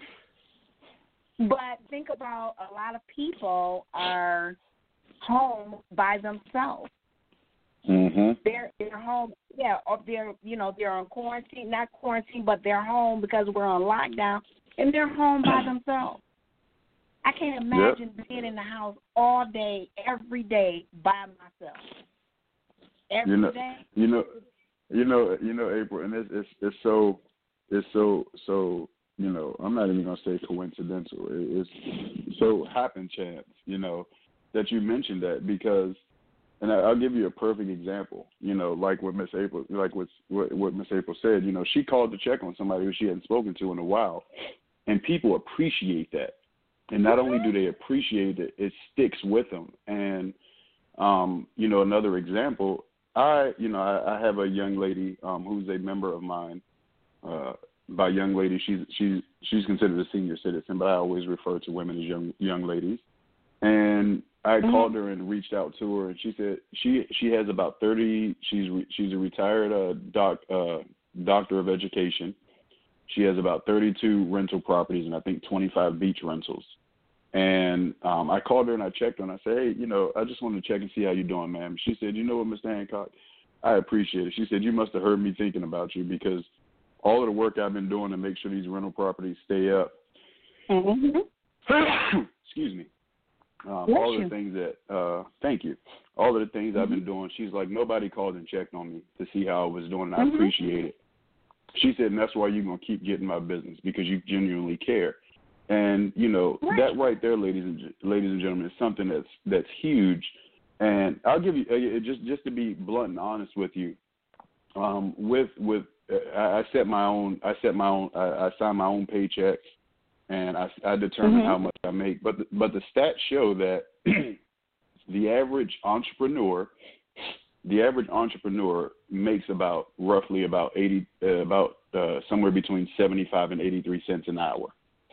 But think about a lot of people are home by themselves. Mm-hmm. They're they're home, yeah, or they're you know they're on quarantine, not quarantine, but they're home because we're on lockdown, and they're home by themselves. I can't imagine yep. being in the house all day, every day by myself. Every you know, day. You know, you know, you know, April, and it's it's it's so it's so so you know, I'm not even gonna say coincidental. It's so happen chance, you know, that you mentioned that because. And I'll give you a perfect example, you know, like what Miss April, like what what Miss April said. You know, she called to check on somebody who she hadn't spoken to in a while, and people appreciate that. And not only do they appreciate it, it sticks with them. And um, you know, another example, I, you know, I, I have a young lady um, who's a member of mine. Uh, by young lady, she's she's she's considered a senior citizen, but I always refer to women as young young ladies. And I mm-hmm. called her and reached out to her, and she said she she has about thirty. She's she's a retired uh, doc uh, doctor of education. She has about thirty-two rental properties and I think twenty-five beach rentals. And um, I called her and I checked her and I said, hey, you know, I just wanted to check and see how you're doing, ma'am. She said, you know what, Mister Hancock, I appreciate it. She said, you must have heard me thinking about you because all of the work I've been doing to make sure these rental properties stay up. Mm-hmm. Excuse me. Um, all the things that, uh, thank you, all of the things mm-hmm. I've been doing, she's like, nobody called and checked on me to see how I was doing, and I mm-hmm. appreciate it. She said, and that's why you're going to keep getting my business, because you genuinely care. And, you know, right. that right there, ladies and ladies and gentlemen, is something that's that's huge. And I'll give you, uh, just just to be blunt and honest with you, um, with, with uh, I set my own, I set my own, I, I sign my own paychecks. And I, I determine mm-hmm. how much I make. But the, but the stats show that the average entrepreneur, the average entrepreneur makes about roughly about eighty, uh, about uh, somewhere between seventy-five and eighty-three cents an hour.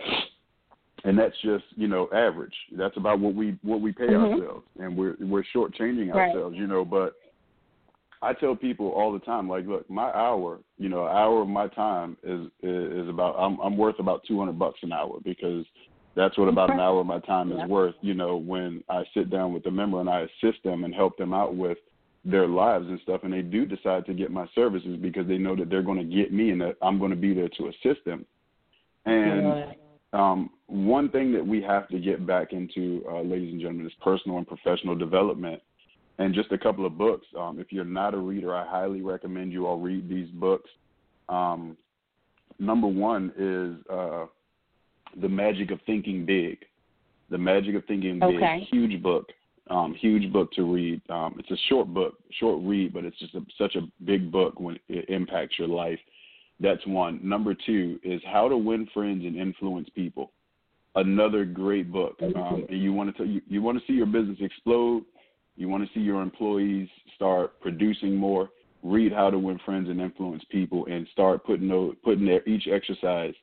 And that's just, you know, average. That's about what we what we pay mm-hmm. ourselves, and we're we're shortchanging right. ourselves, you know. But I tell people all the time, like, look, my hour, you know, an hour of my time is is about, I'm, I'm worth about two hundred bucks an hour, because that's what about an hour of my time yeah. is worth, you know, when I sit down with a member and I assist them and help them out with their lives and stuff, and they do decide to get my services because they know that they're going to get me and that I'm going to be there to assist them. And yeah. um, one thing that we have to get back into, uh, ladies and gentlemen, is personal and professional development. And just a couple of books. Um, if you're not a reader, I highly recommend you all read these books. Um, number one is uh, The Magic of Thinking Big. The Magic of Thinking okay. Big, huge book, um, huge book to read. Um, it's a short book, short read, but it's just a, such a big book when it impacts your life. That's one. Number two is How to Win Friends and Influence People. Another great book. Um, and you want to you, you want to see your business explode. You want to see your employees start producing more. Read How to Win Friends and Influence People, and start putting those, putting their each exercise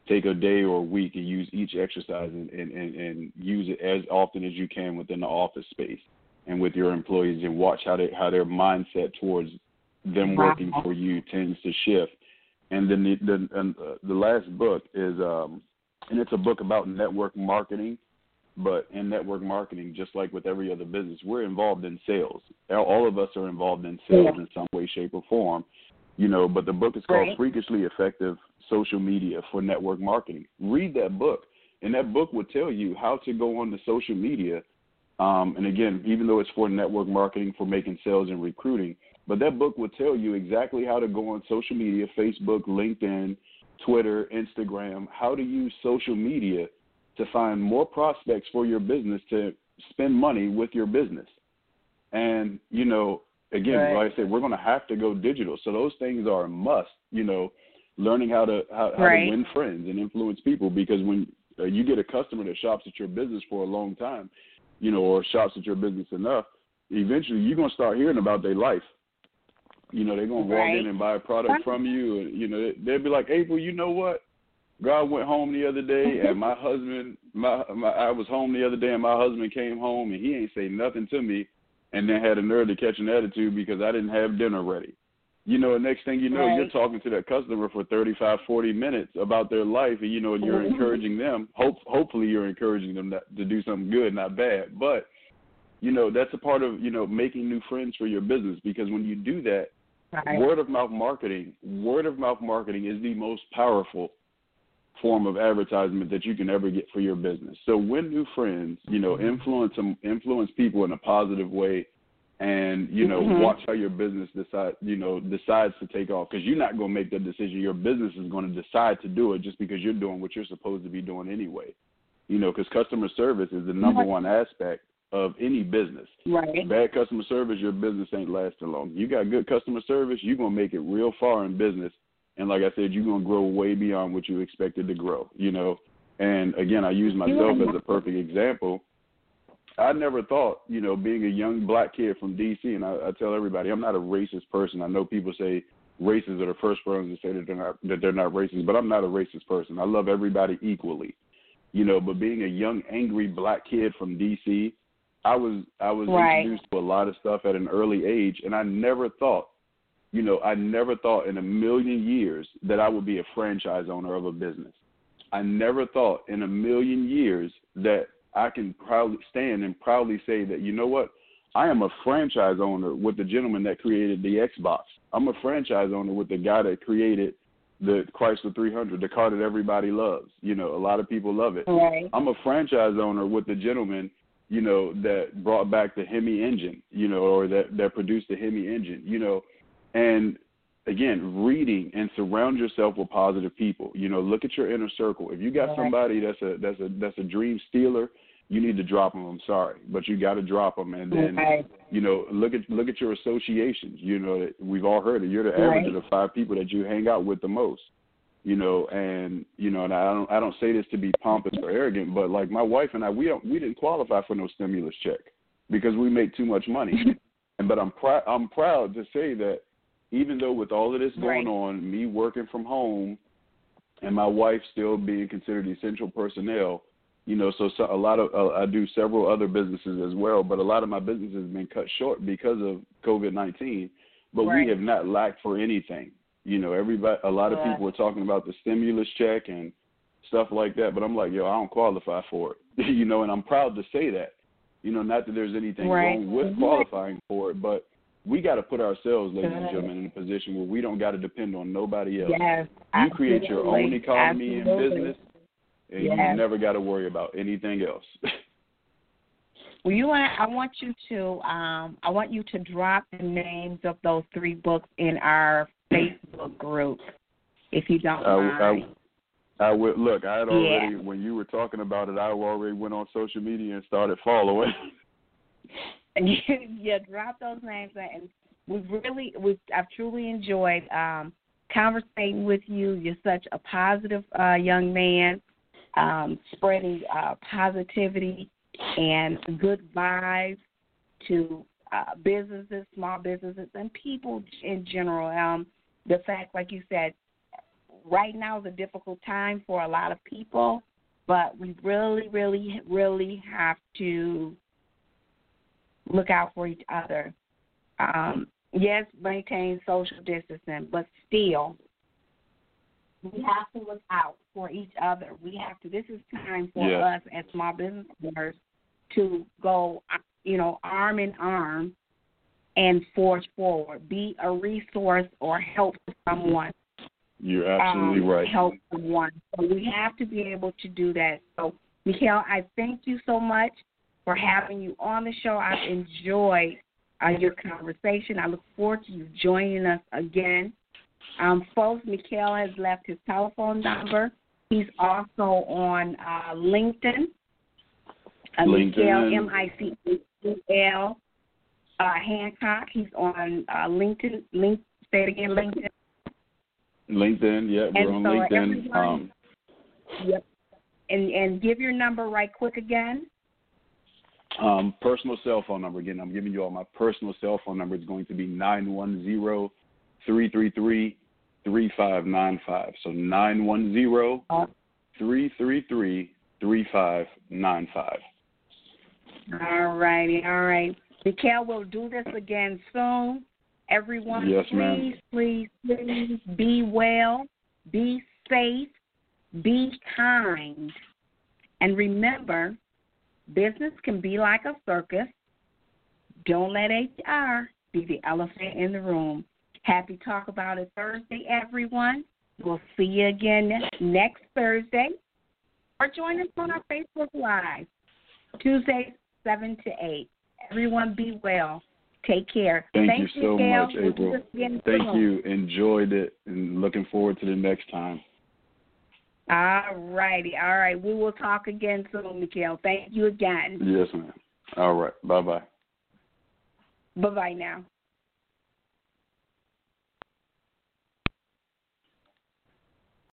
take a day or a week and use each exercise and, and, and, and use it as often as you can within the office space and with your employees, and watch how they, how their mindset towards them working for you tends to shift. And then the the, and, uh, the last book is, um, and it's a book about network marketing. But in network marketing, just like with every other business, we're involved in sales. All of us are involved in sales yeah. in some way, shape, or form. You know, but the book is called right. Freakishly Effective Social Media for Network Marketing. Read that book, and that book will tell you how to go on to social media. Um, and again, even though it's for network marketing, for making sales and recruiting, but that book will tell you exactly how to go on social media, Facebook, LinkedIn, Twitter, Instagram, how to use social media to find more prospects for your business to spend money with your business. And, you know, again, right. like I said, we're going to have to go digital. So those things are a must, you know, learning how to how, how right. to win friends and influence people, because when uh, you get a customer that shops at your business for a long time, you know, or shops at your business enough, eventually you're going to start hearing about their life. You know, they're going to walk right. in and buy a product from you, and, you know, they'll be like, April, you know what? God went home the other day, and my husband, my, my I was home the other day, and my husband came home, and he ain't say nothing to me, and then had a nerve to catch an attitude because I didn't have dinner ready. You know, the next thing you know, right. you're talking to that customer for thirty-five, forty minutes about their life, and, you know, and you're mm-hmm. encouraging them. Hope, hopefully you're encouraging them to, to do something good, not bad. But, you know, that's a part of, you know, making new friends for your business, because when you do that, right. word of mouth marketing, word of mouth marketing is the most powerful form of advertisement that you can ever get for your business. So win new friends, you know, influence them, influence people in a positive way, and, you know, mm-hmm. watch how your business decide, you know, decides to take off, because you're not going to make that decision. Your business is going to decide to do it just because you're doing what you're supposed to be doing anyway. You know, because customer service is the number one aspect of any business. Right. Bad customer service, your business ain't lasting long. You got good customer service, you're going to make it real far in business. And like I said, you're going to grow way beyond what you expected to grow, you know. And, again, I use myself as a perfect example. I never thought, you know, being a young black kid from D C, and I, I tell everybody, I'm not a racist person. I know people say racists are the first ones to say that they're not, that they're not racist, but I'm not a racist person. I love everybody equally, you know. But being a young, angry black kid from D C, I was I was right. introduced to a lot of stuff at an early age, and I never thought, You know, I never thought in a million years that I would be a franchise owner of a business. I never thought in a million years that I can proudly stand and proudly say that, you know what, I am a franchise owner with the gentleman that created the Xbox. I'm a franchise owner with the guy that created the Chrysler three hundred, the car that everybody loves. You know, a lot of people love it. Right. I'm a franchise owner with the gentleman, you know, that brought back the Hemi engine, you know, or that, that produced the Hemi engine, you know. And, again, reading and surround yourself with positive people. You know, look at your inner circle. If you got right. somebody that's a that's a that's a dream stealer, you need to drop them. I'm sorry, but you got to drop them. And then, right. you know, look at look at your associations. You know, we've all heard it. You're the average right. of the five people that you hang out with the most. You know, and you know, and I don't I don't say this to be pompous or arrogant, but like my wife and I, we don't we didn't qualify for no stimulus check because we make too much money. and but I'm proud I'm proud to say that even though with all of this going right. on, me working from home and my wife still being considered essential personnel, you know, so, so a lot of uh, I do several other businesses as well, but a lot of my business has been cut short because of COVID nineteen. But right. we have not lacked for anything. You know, everybody, a lot of yeah. people are talking about the stimulus check and stuff like that, but I'm like, yo, I don't qualify for it. you know, and I'm proud to say that. You know, not that there's anything right. wrong with qualifying for it, but we got to put ourselves, ladies and gentlemen, in a position where we don't got to depend on nobody else. Yes, you create your own economy absolutely. and business, and yes. you never got to worry about anything else. Well, you want I want you to um, I want you to drop the names of those three books in our Facebook group, if you don't I, mind. I, I would look. I had already yeah. when you were talking about it, I already went on social media and started following. yeah, drop those names, and we've really, we've I've truly enjoyed um, conversating with you. You're such a positive uh, young man, um, spreading uh, positivity and good vibes to uh, businesses, small businesses, and people in general. Um, the fact, like you said, right now is a difficult time for a lot of people, but we really, really, really have to look out for each other. Um, yes, maintain social distancing, but still, we have to look out for each other. We have to. This is time for yeah. us as small business owners to go, you know, arm in arm and forge forward. Be a resource or help someone. You're absolutely um, right. Help someone. So we have to be able to do that. So, Mikhail, I thank you so much for having you on the show. I've enjoyed uh, your conversation. I look forward to you joining us again. Um, folks, Mikhail has left his telephone number. He's also on uh, LinkedIn. Uh, Mikhail, M I C A L uh, Hancock. He's on uh, LinkedIn. Link, say it again, LinkedIn. LinkedIn, yeah, we're and on so LinkedIn. Everyone, Um, yep. And and give your number right quick again. Um, personal cell phone number. Again, I'm giving you all my personal cell phone number. It's going to be nine one zero, three three three, three five nine five. So nine one zero, three three three, three five nine five. All righty, all right. Mikhail, we'll do this again soon. Everyone, yes, please, ma'am. please, please be well, be safe, be kind. And remember, business can be like a circus. Don't let H R be the elephant in the room. Happy Talk About It Thursday, everyone. We'll see you again next Thursday. Or join us on our Facebook Live, Tuesdays, seven to eight. Everyone be well. Take care. Thank Thanks, you so Mikhail. much, We'll April. Thank soon. you. Enjoyed it and looking forward to the next time. All righty. All right. We will talk again soon, Mikhail. Thank you again. Yes, ma'am. All right. Bye-bye. Bye-bye now.